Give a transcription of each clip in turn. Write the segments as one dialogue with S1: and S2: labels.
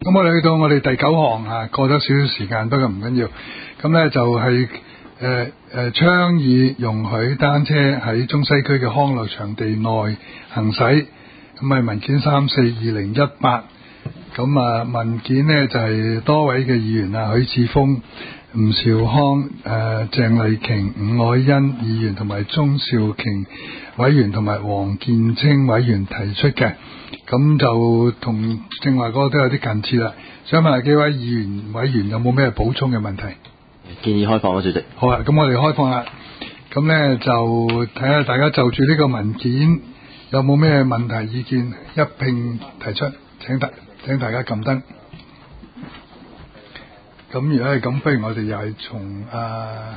S1: 咁我哋去到我哋第9項啊，過咗少少時間，不過唔緊要。咁咧就係倡議容許單車喺中西區嘅康樂場地內行駛。咁係文件342018。咁啊文件呢就係多位嘅議員啊，許智峰、吳兆康、鄭麗瓊、伍凱欣議員同埋鍾兆瓊委員同埋黃建清委員提出嘅。咁就同正話嗰個都有啲近似啦。想問下幾位議員委員有冇咩補充嘅問題？
S2: 建議開放啊，主席。
S1: 好啊，咁我哋開放啦。咁呢就睇下大家就住呢個文件有冇咩問題意見一併提出，請大家撳燈。咁如果係咁，不如我哋又係從阿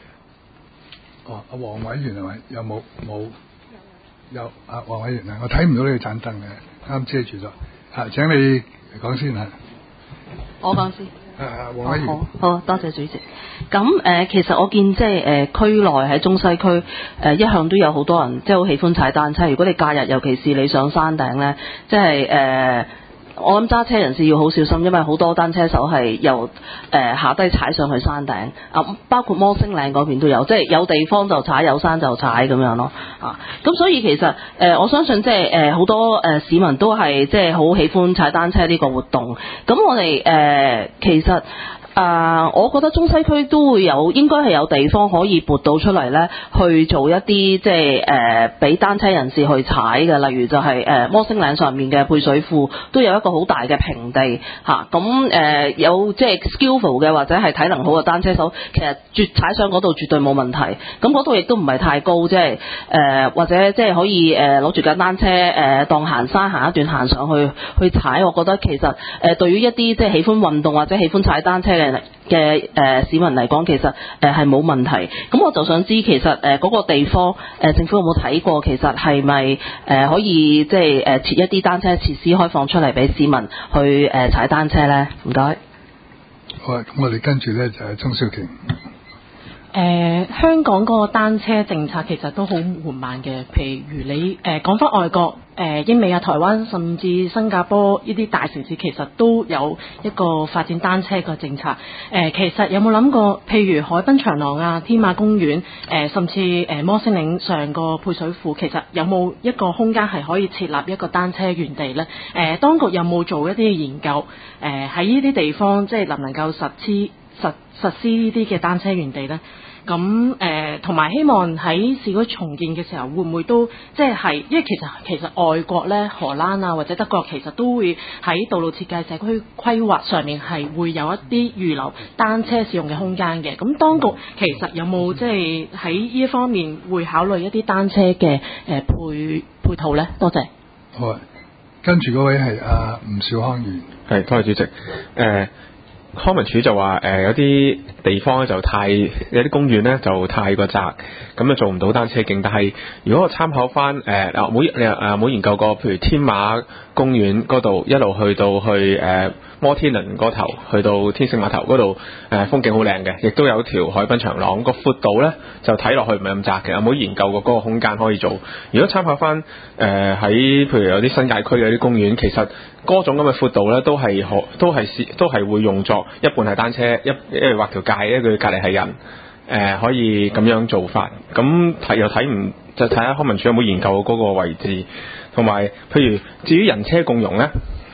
S1: 黃委員係咪？有冇？有黃委員啊，我睇唔到呢個盞燈嘅，啱遮住咗。請你講先啊。
S3: 我講先。
S1: 黃委員。
S3: 好，多謝主席。咁其實我見即係區內喺中西區一向都有好多人即係好喜歡踩單車。如果你假日，尤其是你上山頂咧，即係我諗揸車人士要好小心，因為好多單車手係由下低踩上去山頂啊，包括摩星嶺嗰邊都有，即係有地方就踩，有山就踩咁樣咯啊。咁所以其實我相信即係好多市民都係即係好喜歡踩單車呢個活動。咁我哋其實我覺得中西區都會應該係有地方可以撥到出嚟咧，去做一啲即係俾單車人士去踩嘅，例如就係摩星嶺上面嘅配水庫都有一個好大嘅平地嚇，咁有即係 skillful 嘅或者係體能好嘅單車手，其實踩上嗰度絕對冇問題。咁嗰度亦都唔係太高，即係或者即係可以攞住架單車當行山行一段行上去踩。我覺得其實對於一啲即係喜歡運動或者喜歡踩單車嘅市民嚟講，其實係冇問題。咁我就想知其實嗰個地方政府有冇睇過，其實係咪可以即係設一啲單車設施開放出嚟俾市民去踩單車呢？唔該。
S1: 好啊，咁我哋跟住呢就係鍾兆瓊。
S4: 香港嗰個單車政策其實都好緩慢嘅，譬如你講返外國，英美啊、台灣甚至新加坡呢啲大城市其實都有一個發展單車嘅政策。其實有冇諗過，譬如海濱長廊啊、天馬公園，甚至摩星嶺上個配水庫，其實有冇一個空間係可以設立一個單車園地呢？當局有冇做一啲研究？喺呢啲地方即係能唔能夠實施呢啲嘅單車園地呢？咁同埋希望喺市區重建嘅時候，會唔會都即係因為其實外國咧，荷蘭啊或者德國其實都會喺道路設計社區規劃上面係會有一啲預留單車使用嘅空間嘅。咁當局其實有冇即係喺呢一方面會考慮一啲單車嘅配套咧？多謝。
S1: 好啊，跟住嗰位係吳兆康議員。
S5: 係，多謝主席。康文署就話有啲地方咧有啲公園咧就太過窄，咁就做唔到單車徑。但係如果我參考翻冇研究過，譬如天馬公園嗰度一路去到摩天輪嗰頭，去到天星碼頭嗰度，風景好靚嘅，亦都有條海濱長廊，個闊度咧就睇落去唔係咁窄嘅。有冇研究過嗰個空間可以做？如果參考翻喺譬如有啲新界區嘅啲公園，其實嗰種咁嘅闊度咧都係會用作一半係單車，一畫條界，一個隔離係人，可以咁樣做法。咁就睇下康文署有冇研究嗰個位置，同埋譬如至於人車共融咧。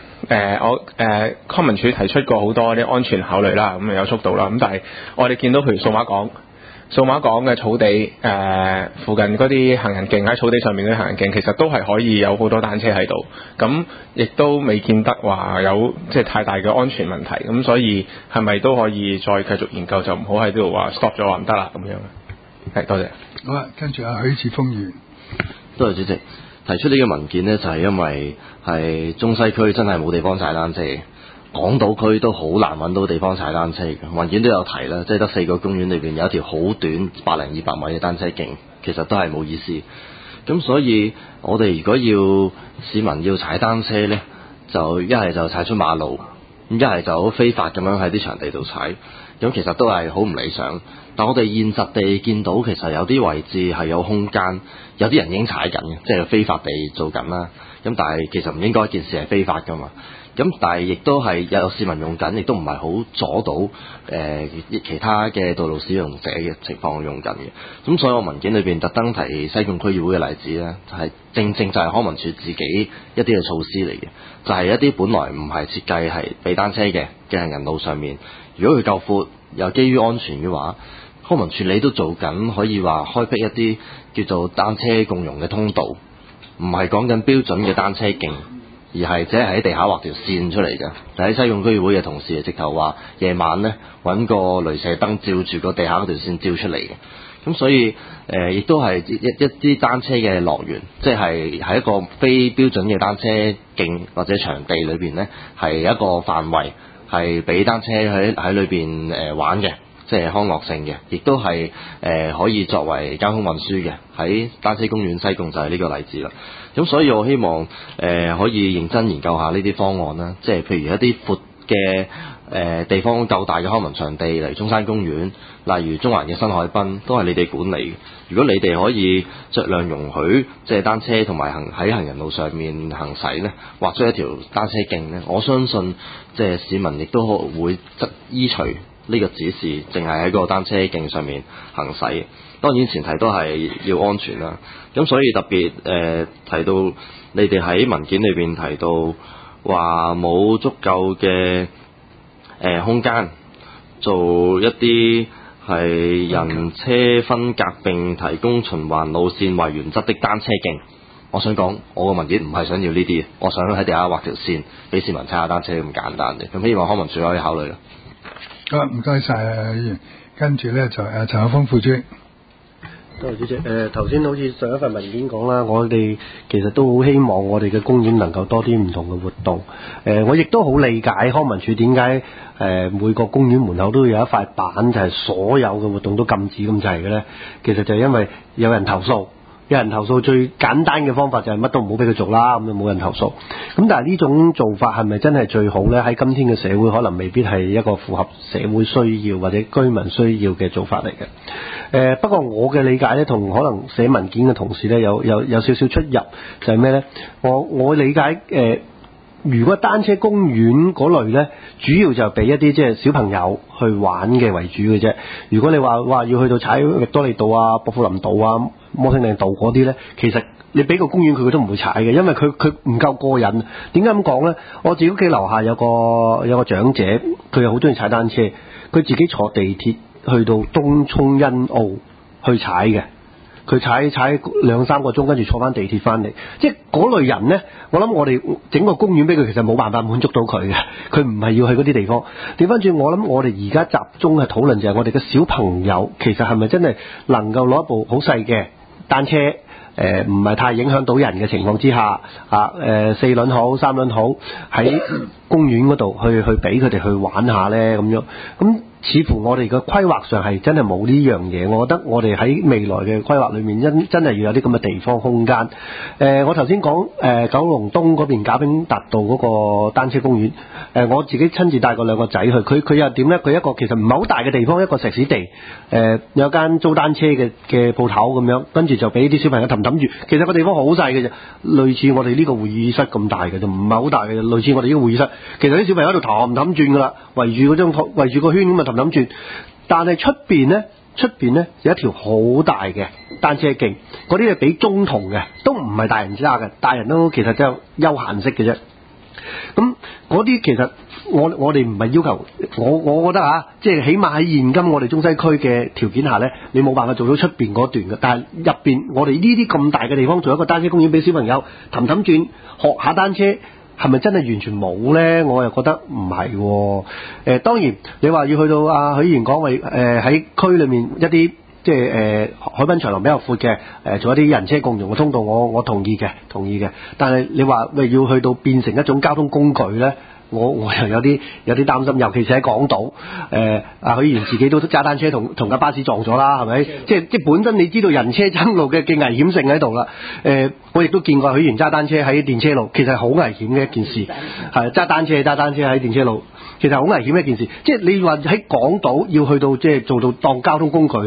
S5: 康文署提出過好多啲安全考慮啦，咁有速度啦，咁但係我哋見到譬如數碼港嘅草地，附近嗰啲行人徑喺草地上面嗰啲行人徑，其實都係可以有好多單車喺度，咁亦都未見得話有即係太大嘅安全問題，咁所以係咪都可以再繼續研究，就唔好喺呢度話 stop 咗話唔得啦咁樣。係，多謝。
S1: 好啊，跟住許智峰議員。
S2: 多謝主席。提出呢個文件呢，就係因為係中西區真係冇地方踩單車，港島區都好難揾到地方踩單車嘅。文件都有提啦，即係得4個公園裏邊有一條好短100-200米嘅單車徑，其實都係冇意思。咁所以我哋如果要市民要踩單車呢，就一係就踩出馬路，咁一係就好非法咁樣喺啲場地度踩，咁其實都係好唔理想。但我哋現實地見到，其實有啲位置係有空間，有啲人已經踩緊嘅，即係非法地做緊啦。咁但係其實唔應該件事係非法噶嘛。 咁但係亦都係有市民用緊，亦都唔係好阻到其他嘅道路使用者嘅情況用緊嘅。咁所以我文件裏邊特登提西貢區議會嘅例子咧，就係正就係康文署自己一啲嘅措施嚟嘅，就係一啲本來唔係設計係俾單車嘅行人路上面，如果佢夠闊又基於安全嘅話，康文署你都做緊可以話開闢一啲叫做單車共融嘅通道，唔係講緊標準嘅單車徑，而係只係喺地下畫條線出嚟嘅。就喺西貢區議會嘅同事直頭話夜晚呢揾個雷射燈照住個地下嗰條線照出嚟嘅。咁所以亦都係一啲單車嘅樂園，即係喺一個非標準嘅單車徑或者場地裏邊呢，係一個範圍係俾單車喺裏邊玩嘅，即係康樂性嘅，亦都係可以作為交通運輸嘅。喺單車公園西貢就係呢個例子啦。咁所以我希望可以認真研究下呢啲方案啦，即係譬如一啲闊嘅地方夠大嘅康文場地，例如中山公園，例如中環嘅新海濱，都係你哋管理嘅。如果你哋可以酌量容許即係單車同埋喺行人路上面行駛呢，畫出一條單車徑呢，我相信即係市民亦都會依隨呢個指示，淨係喺個單車徑上面行駛。當然前提都係要安全啦。咁所以特別提到你哋喺文件裏邊提到話冇足夠嘅空間做一啲係人車分隔並提供循環路線為原則的單車徑。我想講我個文件唔係想要呢啲，我想喺地下畫條線俾市民踩下單車咁簡單嘅。咁希望康文署可以考慮啦。
S1: 好，唔該晒議員。跟住咧就陳學鋒副主席。
S6: 多謝主席。頭先好似上一份文件講啦，我哋其實都好希望我哋嘅公園能夠多啲唔同嘅活動。我亦都好理解康文署點解每個公園門口都有一塊板，就係所有嘅活動都禁止咁滯嘅咧。其實就係因為有人投訴。有人投訴最簡單嘅方法就係乜都唔好俾佢做啦，咁就冇人投訴。咁但係呢種做法係咪真係最好呢？喺今天嘅社會可能未必係一個符合社會需要或者居民需要嘅做法嚟嘅。不過我嘅理解呢，同可能寫文件嘅同事呢有少少出入，就係咩呢？我理解如果單車公園嗰類呢，主要就俾一啲即係小朋友去玩嘅為主嘅啫。如果你話要去到踩域多利道啊、薄扶林道啊、摩星嶺道嗰啲呢，其實你俾個公園佢都唔會踩嘅，因為佢唔夠過癮。點解咁講呢？我自己屋企樓下有個長者，佢又好中意踩單車，佢自己坐地鐵去到東涌欣澳去踩嘅。佢踩2-3個鐘，跟住坐翻地鐵翻嚟，即係嗰類人呢，我諗我哋整個公園俾佢，其實冇辦法滿足到佢嘅，佢唔係要去嗰啲地方。調翻轉，我諗我哋而家集中嘅討論就係我哋嘅小朋友，其實係咪真係能夠攞一部好細嘅單車，唔係太影響到人嘅情況之下，4輪好3輪好，喺公園嗰度去俾佢哋去玩下呢？咁樣咁。似乎我哋嘅規劃上係真係冇呢樣嘢，我覺得我哋喺未來嘅規劃裏面真係要有啲咁嘅地方空間。我頭先講九龍東嗰邊賈炳達道嗰個單車公園，我自己親自帶過2個仔去，佢又點呢？佢一個其實唔係好大嘅地方，一個石屎地，有間租單車嘅鋪頭咁樣，跟住就俾啲小朋友氹住。其實個地方好細嘅啫，類似我哋呢個會議室咁大嘅啫，唔係好大嘅，類似我哋呢個會議室。其實啲小朋友喺度氹轉噶啦，圍住個圈咁啊氹轉，但係出邊呢有一條好大嘅單車徑，嗰啲係俾中童嘅，都唔係大人揸嘅，大人都其實真係休閒式嘅啫。咁嗰啲其實我哋唔係要求，我覺得即係起碼喺現今我哋中西區嘅條件下呢，你冇辦法做到出邊嗰段嘅，但係入邊我哋呢啲咁大嘅地方做一個單車公園俾小朋友氹轉學下單車。係咪真係完全冇呢？我又覺得唔係喎。當然你話要去到許議員講為喺區裏面一啲即係海濱長廊比較闊嘅做一啲人車共融嘅通道，我同意嘅。但係你話要去到變成一種交通工具呢？我又有啲擔心，尤其是喺港島，許議員自己都揸單車同架巴士撞咗啦，係咪？即係本身你知道人車爭路嘅危險性喺度啦。我亦都見過許議員揸單車喺電車路，其實係好危險嘅一件事。係揸單車喺電車路，其實好危險嘅一件事。即係你話喺港島要去到即係做到當交通工具咧，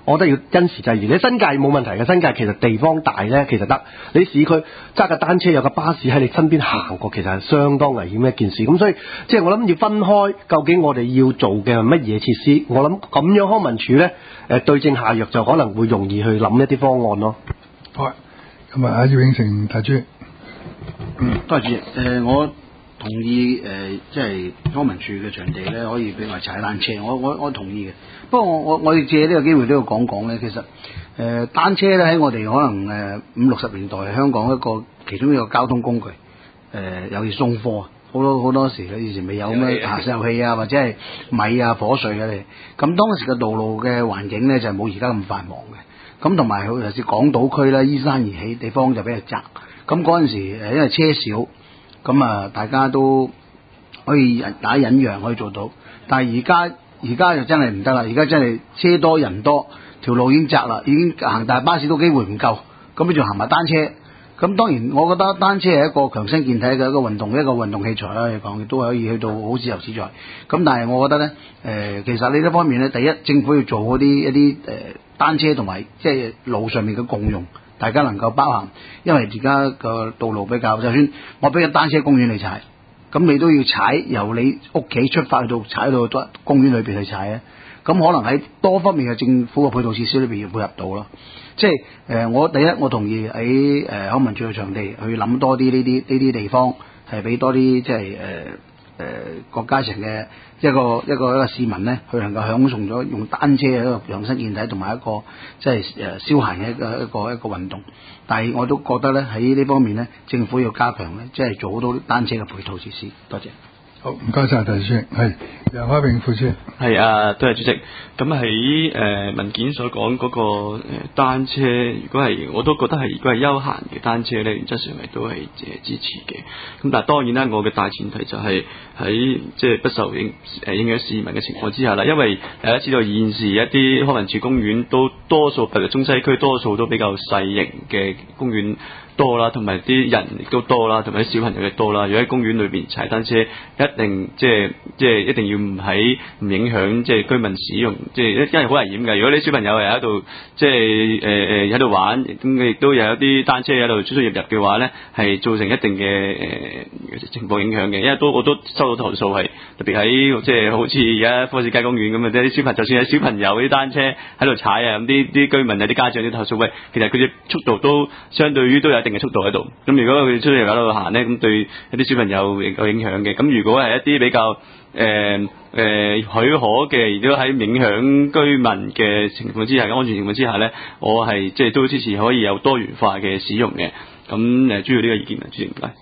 S6: 我覺得要因時制宜。你新界冇問題嘅，新界其實地方大咧，其實得。你市區揸架單車有架巴士喺你身邊行過，其實係相當危險嘅一件事。咁所以即係我諗要分開，究竟我哋要做嘅係乜嘢設施？我諗咁樣康文署咧對症下藥，就可能會容易去諗一啲方案咯。
S1: 好啊，咁啊，葉永成大主席。
S7: 多謝主席。我同意即係康文署嘅場地咧，可以俾我踩單車，我同意嘅。不過我哋借呢個機會都要講講咧，其實單車咧喺我哋可能50-60年代香港其中一個交通工具，尤其送貨啊，好多時咧以前未有咩石油氣啊或者係米啊火水嘅嚟，咁當時嘅道路嘅環境咧就冇而家咁繁忙嘅，咁同埋尤其是港島區啦，依山而起，地方就比較窄，咁嗰陣時因為車少，咁啊大家都可以大家忍讓可以做到，但係而家就真係唔得啦，而家真係車多人多，條路已經窄啦，已經行大巴士都機會唔夠，咁你仲行埋單車，咁當然我覺得單車係一個強身健體嘅一個運動器材啦，嚟講亦都可以去到好自由自在。咁但係我覺得咧，其實呢一方面咧，第一政府要做嗰啲一啲單車同埋即係路上面嘅共用，大家能夠包含，因為而家個道路比較，就算我俾個單車公園你踩，咁你都要踩由你屋企出發去到踩到公園裏邊去踩啊，咁可能喺多方面嘅政府嘅配套設施裏邊要配合到咯。即係我第一我同意喺康文署嘅場地去諗多啲呢啲地方，係俾多啲即係各階層嘅一個市民咧，佢能夠享受咗用單車嘅一個養生健體同埋一個即係消閒嘅一個運動。但係我都覺得咧喺呢方面咧，政府要加強咧，即係做好多單車嘅配套設施。多謝。
S1: 好，唔該晒，鄧主席。係楊開榮副主席。
S8: 係啊，多謝主席。咁喺文件所講嗰個單車，如果係我都覺得係，如果係休閒嘅單車咧，原則上係都係支持嘅。咁但係當然啦，我嘅大前提就係喺即係不受影響市民嘅情況之下啦。因為大家知道現時一啲康文署公園都多數，譬如中西區多數都比較細型嘅公園多啦，同埋啲人亦都多啦，同埋啲小朋友亦多啦。如果喺公園裏邊踩單車，一定即係一定要唔影響即係居民使用，即係因為好危險㗎。如果你小朋友係喺度即係喺度玩，咁亦都有一啲單車喺度出入嘅話咧，係造成一定嘅情況影響嘅。因為我都收到投訴係特別喺即係好似而家科士街公園咁啊，啲小朋友就算係小朋友啲單車喺度踩啊，咁啲居民有啲家長啲投訴，喂，其實佢嘅速度都相對於都有一定嘅速度喺度。咁如果佢出入喺度行咧，咁對一啲小朋友有影響嘅。咁如果係一啲比較許可嘅，而都喺影響居民嘅情況之下，安全情況之下咧，我係即係都支持可以有多元化嘅使用嘅。咁主要呢個意見啊，主席唔該。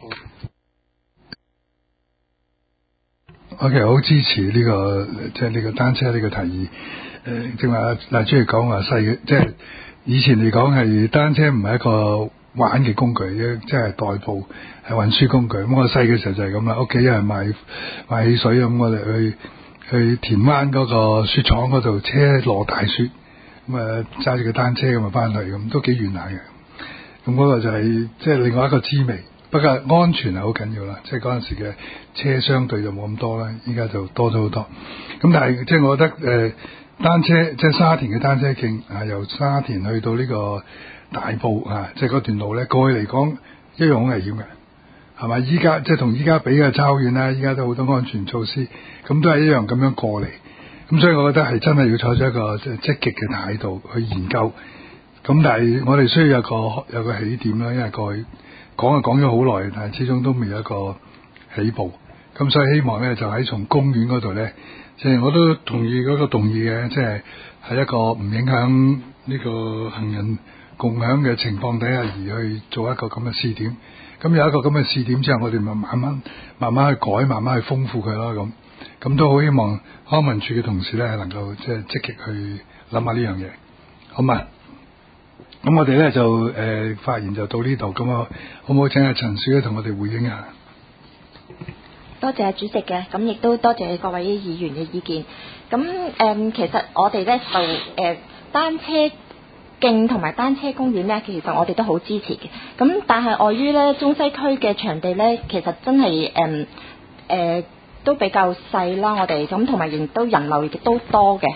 S1: 我其實好支持呢個即係呢個單車呢個提議。正話嗱，主席講話細嘅，即係以前嚟講係單車唔係一個玩嘅工具，即係代步係運輸工具。咁我細嘅時候就係咁啦，屋企有人賣汽水，咁我哋去田灣嗰個雪廠嗰度車落大雪，咁啊揸住個單車咁啊翻去，咁都幾遠下嘅。咁嗰個就係即係另外一個滋味。不過安全係好緊要啦，即係嗰陣時嘅車相對就冇咁多啦，依家就多咗好多。咁但係即係我覺得單車即係沙田嘅單車徑啊，由沙田去到呢個大埔啊，即係嗰段路咧，過去嚟講一樣好危險嘅，係咪？依家即係同依家比嘅差好遠啦，依家都好多安全措施，咁都係一樣咁樣過嚟。咁所以我覺得係真係要採取一個即係積極嘅態度去研究。咁但係我哋需要有個起點啦，因為過去講咗好耐，但係始終都未有一個起步。咁所以希望咧就喺從公園嗰度咧，即係我都同意嗰個動議嘅，即係一個唔影響呢個行人共享嘅情況底下而去做一個咁嘅試點。咁有一個咁嘅試點之後，我哋咪慢慢去改，慢慢去豐富佢咯。咁都好希望康文署嘅同事咧係能夠即係積極去諗下呢樣嘢，好嘛？咁我哋咧就發言就到呢度，咁啊好唔好請阿陳小姐同我哋回應下？
S9: 多謝主席嘅，咁亦都多謝各位議員嘅意見。咁其實我哋咧就單車徑同埋單車公園咧，其實我哋都好支持嘅。咁但係礙於咧中西區嘅場地咧，其實真係都比較細啦，我哋咁同埋亦都人流亦都多嘅。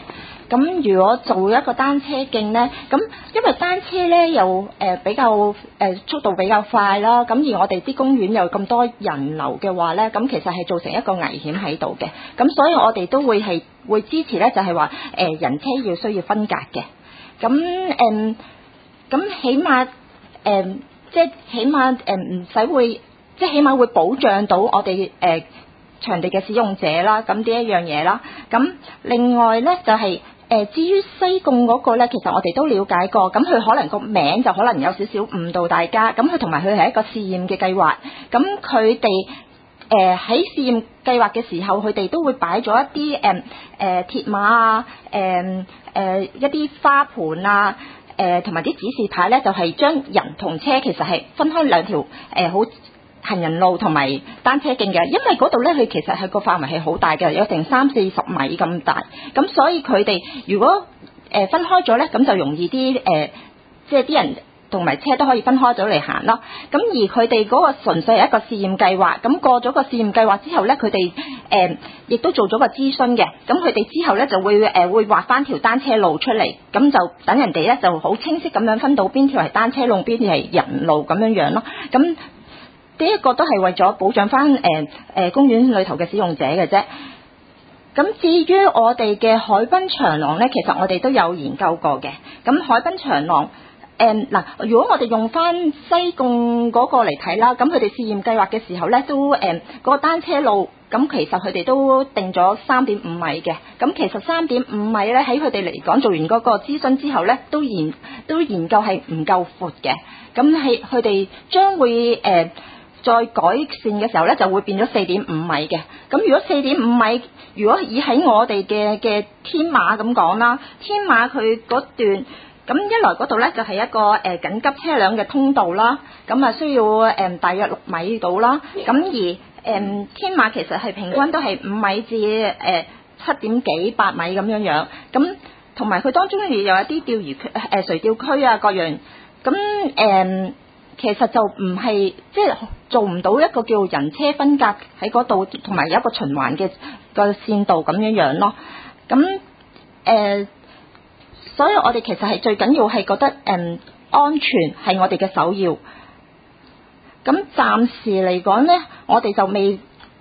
S9: 咁如果做一個單車徑呢，咁因為單車呢又比較速度比較快啦，咁而我哋啲公園又咁多人流嘅話呢，咁其實係造成一個危險喺度嘅。咁所以我哋都會支持呢，就係話人車需要分隔嘅。咁起碼即係起碼唔使會，即係起碼會保障到我哋場地嘅使用者啦。咁呢一樣嘢啦。咁另外呢，就係至於西貢嗰個呢，其實我哋都了解過。咁佢可能個名就可能有少少誤導大家。咁佢同埋佢係一個試驗嘅計劃。咁佢哋喺試驗計劃嘅時候，佢哋都會擺咗一啲鐵馬啊，一啲花盆啊。同埋啲指示牌咧，就係將人同車其實係分開兩條好行人路同埋單車徑嘅，因為嗰度咧佢其實係個範圍係好大嘅，有成30-40米咁大，咁所以佢哋如果分開咗咧，咁就容易啲即係啲人同埋車都可以分開咗嚟行咯。咁而佢哋嗰個純粹係一個試驗計劃，咁過咗個試驗計劃之後咧，佢哋亦都做咗個諮詢嘅。咁佢哋之後咧就會畫翻條單車路出嚟，咁就等人哋咧就好清晰咁樣分到邊條係單車路，邊條係人路咁樣樣咯。咁呢一個都係為咗保障翻公園裏頭嘅使用者嘅啫。咁至於我哋嘅海濱長廊咧，其實我哋都有研究過嘅。咁海濱長廊嗱，如果我哋用翻西貢嗰個嚟睇啦，咁佢哋試驗計劃嘅時候咧，都嗰個單車路，咁其實佢哋都定咗3.5米嘅。咁其實3.5米咧，喺佢哋嚟講做完嗰個諮詢之後咧，都研究係唔夠闊嘅。咁係佢哋將會再改善嘅時候咧，就會變咗4.5米嘅。咁如果4.5米，如果以喺我哋嘅天馬咁講啦，天馬佢嗰段。咁一來嗰度咧就係一個緊急車輛嘅通道啦，咁啊需要大約6米到啦。咁而天馬其實係平均都係5米至7點幾8米咁樣樣。咁同埋佢當中亦有一啲釣魚區垂釣區啊各樣。咁其實就唔係即係做唔到一個叫人車分隔喺嗰度，同埋有一個循環嘅個線道咁樣樣咯。咁所以我哋其實係最緊要係覺得安全係我哋嘅首要。咁暫時嚟講呢，我哋就未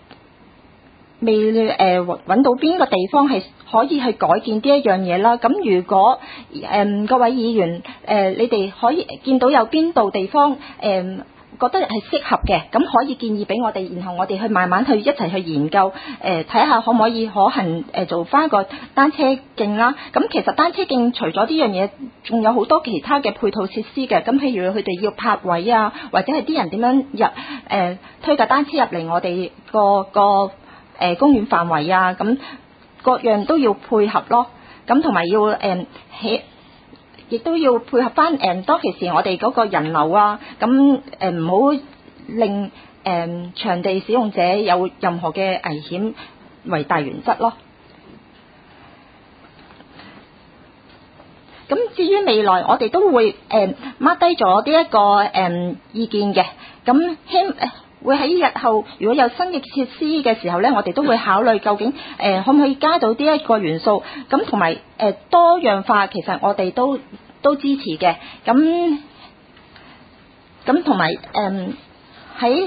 S9: 揾到邊個地方係可以去改建呢一樣嘢啦。咁如果各位議員你哋可以見到有邊度地方覺得係適合嘅，咁可以建議俾我哋，然後我哋去慢慢去一齊去研究，睇下可唔可以可行做翻個單車徑啦。咁其實單車徑除咗呢樣嘢，仲有好多其他嘅配套設施嘅。咁譬如佢哋要泊位啊，或者係啲人點樣推架單車入嚟我哋個公園範圍啊，咁各樣都要配合咯。咁同埋要亦都要配合翻當其時我哋嗰個人流啊，咁唔好令場地使用者有任何嘅危險為大原則咯。咁至於未來我哋都會mark 低咗呢一個意見嘅，咁會喺日後如果有新嘅設施嘅時候呢，我哋都會考慮究竟可唔可以加到呢一個元素，咁同埋多樣化，其實我哋都支持嘅。咁同埋喺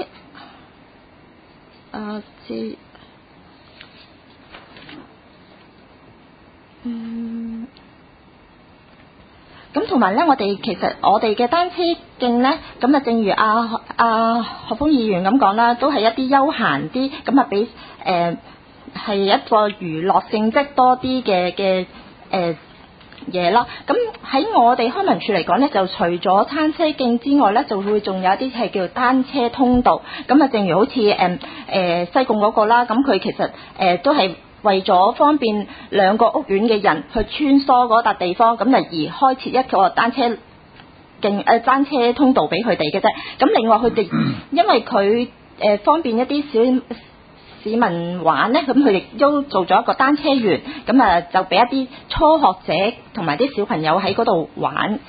S9: 咁同埋咧，我哋其實我哋嘅單車徑咧，咁啊，正如何鋒議員咁講啦，都係一啲休閒啲，咁啊，俾係一個娛樂性質多啲嘅嘢啦。咁喺我哋康文署嚟講咧，就除咗單車徑之外咧，就會仲有一啲係叫單車通道。咁啊，正如好似西貢嗰個啦，咁佢其實都係為咗方便兩個屋苑嘅人去穿梭嗰笪地方，咁就而開設一個單車徑單車通道俾佢哋嘅啫。咁另外佢哋因為佢方便一啲市民玩咧，咁佢哋都做咗一個單車園，咁啊就俾一啲初學者同埋啲小朋友喺嗰度玩。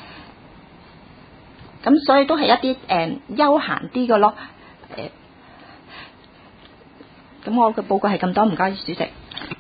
S9: 咁所以都係一啲休閒啲嘅咯。咁我嘅報告係咁多，唔該主席。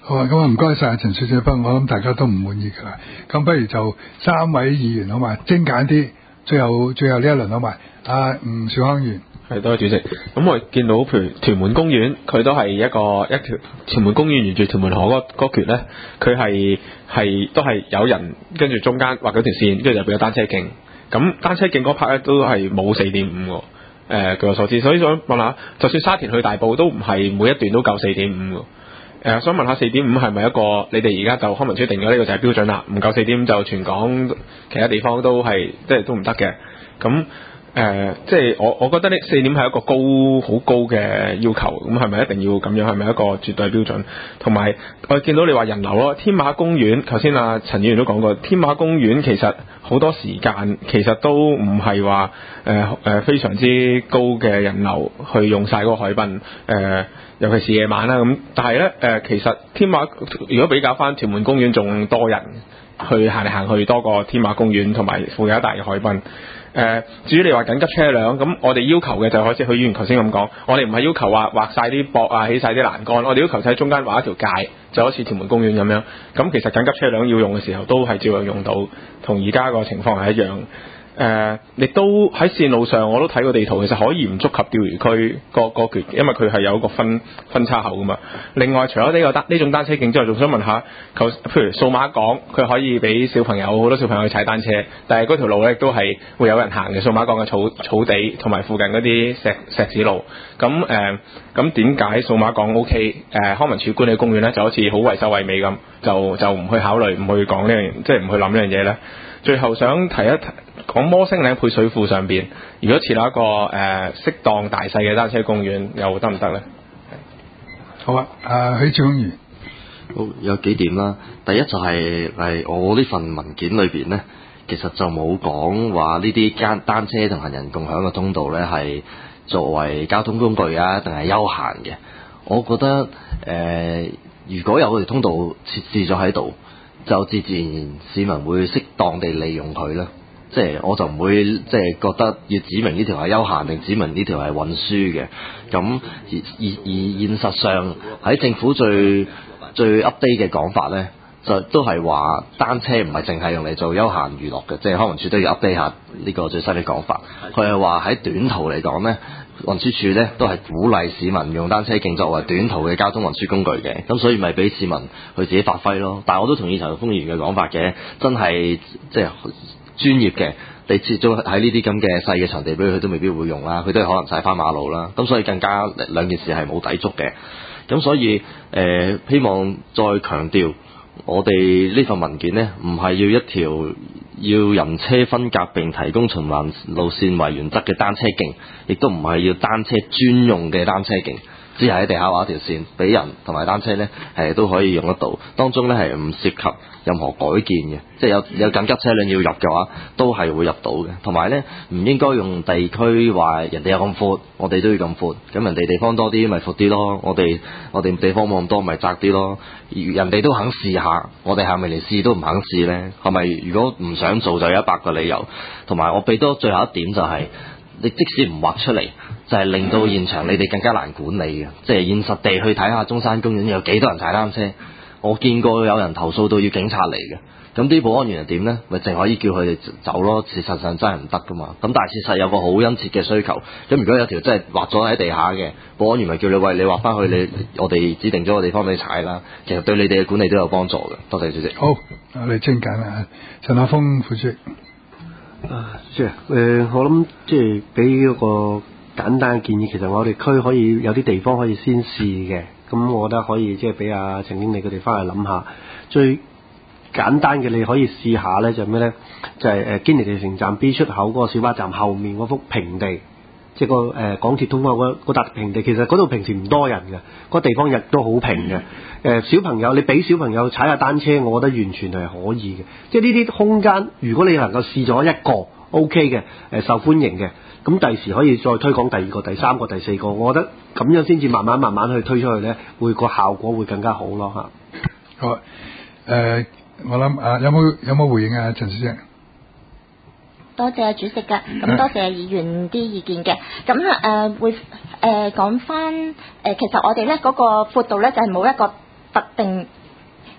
S1: 好啊，咁啊唔該晒陳小姐，不過我諗大家都唔滿意㗎啦。咁不如就3位議員好嘛，精簡啲，最後呢一輪好嘛。吳兆康議員。
S5: 係，多謝主席。咁我見到譬如屯門公園，佢都係一條屯門公園沿住屯門河嗰橛咧，佢係都係有人跟住中間畫咗條線，跟住就變咗單車徑。咁單車徑嗰 part 咧都係冇4.5喎。據我所知，所以想問下，就算沙田去大埔都唔係每一段都夠4.5喎。想問下4.5係咪一個你哋而家就康文署定咗呢個就係標準啦？唔夠4.5就全港其他地方都係即係都唔得嘅。咁即係我覺得呢4點係一個好高嘅要求，咁係咪一定要咁樣？係咪一個絕對標準？同埋我見到你話人流咯，天馬公園頭先陳議員都講過，天馬公園其實好多時間其實都唔係話非常之高嘅人流去用晒嗰個海濱，尤其是夜晚啦咁。但係咧其實天馬如果比較翻屯門公園仲多人去行嚟行去多過天馬公園同埋附近一帶嘅海濱。至於你話緊急車輛，咁我哋要求嘅就好似許議員頭先咁講，我哋唔係要求話畫晒啲駁啊，起晒啲欄杆，我哋要求就喺中間畫一條界，就好似屯門公園咁樣。咁其實緊急車輛要用嘅時候都係照樣用到，同而家個情況係一樣。亦都喺線路上我都睇過地圖，其實可以唔觸及釣魚區個橛，因為佢係有一個分叉口噶嘛。另外除咗呢種單車徑之外，仲想問下，譬如數碼港佢可以俾好多小朋友去踩單車，但係嗰條路咧都係會有人行嘅，數碼港嘅草地同埋附近嗰啲石屎路。咁點解數碼港 OK？康文署管理公園咧就好似好畏首畏尾咁，就唔去考慮，唔去講呢樣，即係唔去諗呢樣嘢咧。最後想提一提講摩星嶺配水庫上邊，如果設立一個適當大細嘅單車公園，又得唔得咧？
S1: 好啊，許智峯議員。
S2: 好，有幾點啦。第一就係我呢份文件裏邊咧，其實就冇講話呢啲單車同行人共享嘅通道咧係作為交通工具啊，定係休閒嘅。我覺得如果有條通道設置咗喺度，就自然市民會適當地利用佢啦。即係我就唔會即係覺得要指明呢條係休閒定指明呢條係運輸嘅。咁而現實上喺政府最 update 嘅講法咧，就都係話單車唔係淨係用嚟做休閒娛樂嘅，即係康文署都要 update 下呢個最新嘅講法。佢係話喺短途嚟講咧，運輸署咧都係鼓勵市民用單車徑作為短途嘅交通運輸工具嘅，咁所以咪俾市民去自己發揮咯。但係我都同意陳議員嘅講法嘅，真係即係專業嘅，你設咗喺呢啲咁嘅細嘅場地俾佢，都未必會用啦，佢都係可能踩翻馬路啦。咁所以更加兩件事係冇抵觸嘅。咁所以希望再強調，我哋呢份文件呢，唔係要一條要人車分隔並提供循環路線為原則嘅單車徑，亦都唔係要單車專用嘅單車徑，只係喺地下畫一條線，俾人同埋單車呢都可以用得到。當中呢係唔涉及任何改建嘅，即係有緊急車輛要入嘅話，都係會入到嘅。同埋呢，唔應該用地區話人哋有咁闊，我哋都要咁闊。咁人哋地方多啲，咪闊啲咯。我哋地方冇咁多，咪窄啲咯。人哋都肯試下，我哋係咪嚟試都唔肯試呢？係咪如果唔想做就有100個理由？同埋我俾多最後一點就係，你即使唔畫出嚟，就係令到現場你哋更加難管理嘅。即係現實地去睇下中山公園有幾多人踩單車。我見過有人投訴到要警察嚟嘅，咁啲保安員係點呢？咪淨可以叫佢哋走咯。事實上真係唔得噶嘛。咁但係事實有個好殷切嘅需求。咁如果有條真係畫咗喺地下嘅，保安員咪叫你喂，你畫翻去我哋指定咗個地方俾你踩啦。其實對你哋嘅管理都有幫助嘅。多謝主席。
S1: 好，我哋精簡啦。陳學鋒副主席。
S6: 主席，我諗即係俾嗰個簡單嘅建議，其實我哋區可以有啲地方可以先試嘅。咁我覺得可以即係俾阿陳經理佢哋翻去諗下，最簡單嘅你可以試下呢，就係咩呢？就係堅尼地城站 B 出口嗰個小巴站後面嗰幅平地，即係個港鐵通嗰笪平地，其實嗰度平時唔多人嘅，嗰地方亦都好平嘅。小朋友你俾小朋友踩下單車，我覺得完全係可以嘅。即係呢啲空間，如果你能夠試咗一個 OK 嘅，受歡迎嘅。咁第時可以再推廣第2個、第3個、第4個，我覺得咁樣先至慢慢去推出去呢，會個效果會更加好咯嚇。
S1: 好，我諗有冇回應啊，陳小姐？
S9: 多謝主席嘅，咁多謝議員啲意見嘅，咁會講翻其實我哋呢嗰個闊度呢，就係冇一個特定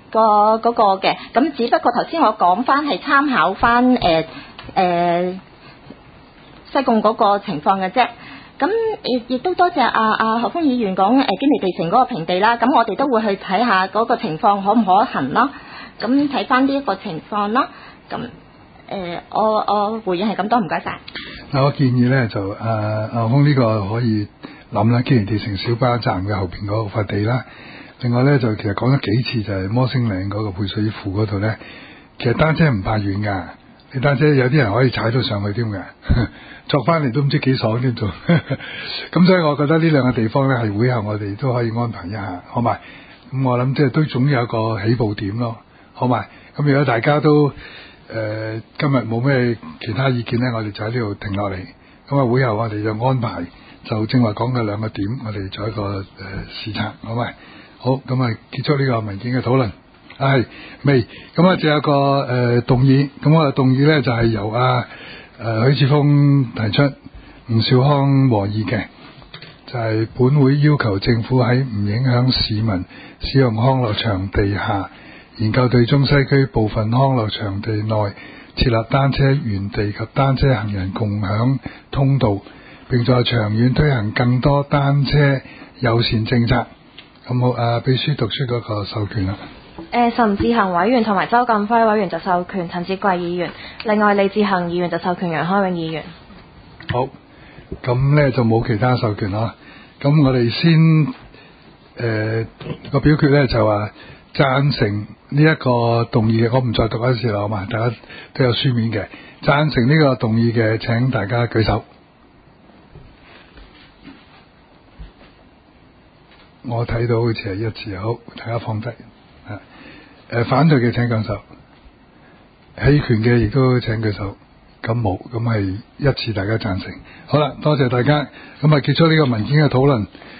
S9: 嗰個嘅。咁只不過頭先我講翻係參考翻西貢嗰個情況嘅啫。咁亦都多謝何鋒議員講堅尼地城嗰個平地啦。咁我哋都會去睇下嗰個情況可唔可行咯。咁睇翻呢一個情況咯。咁我回應係咁多，唔該晒。
S1: 嗱，我建議咧就何鋒呢個可以諗啦，堅尼地城小巴站嘅後邊嗰個塊地啦。另外咧就其實講咗幾次就係摩星嶺嗰個配水庫嗰度咧，其實單車唔怕遠㗎，你單車有啲人可以踩到上去添㗎，作翻嚟都唔知幾爽添做。咁所以我覺得呢兩個地方咧係會後我哋都可以安排一下，好埋。咁我諗即係都總有一個起步點咯，好埋。咁如果大家都今日冇咩其他意見咧，我哋就喺呢度停落嚟。咁啊會後我哋就安排就正話講嘅兩個點，我哋做一個視察，好埋。好，咁啊結束呢個文件嘅討論。係未？咁啊仲有個動議，咁我嘅動議咧就係由許智峰提出，吳兆康和議嘅，就係本會要求政府喺唔影響市民使用康樂場地下，研究對中西區部分康樂場地內設立單車園地及單車行人共享通道，並在長遠推行更多單車友善政策。咁好，秘書讀出嗰個授權啦。
S9: 岑志恒委員同埋周錦輝委員就授權陳志貴議員，另外李志恒議員就授權楊開永議員。
S1: 好，咁咧就冇其他授權啦。咁我哋先個表決咧就話贊成呢一個動議嘅，我唔再讀一次啦，好嘛？大家都有書面嘅，贊成呢個動議嘅請大家舉手。我睇到好似係一致，好，大家放低。反對嘅請舉手，棄權嘅亦都請舉手。咁冇，咁係一致大家贊成。好啦，多謝大家。咁啊結束呢個文件嘅討論。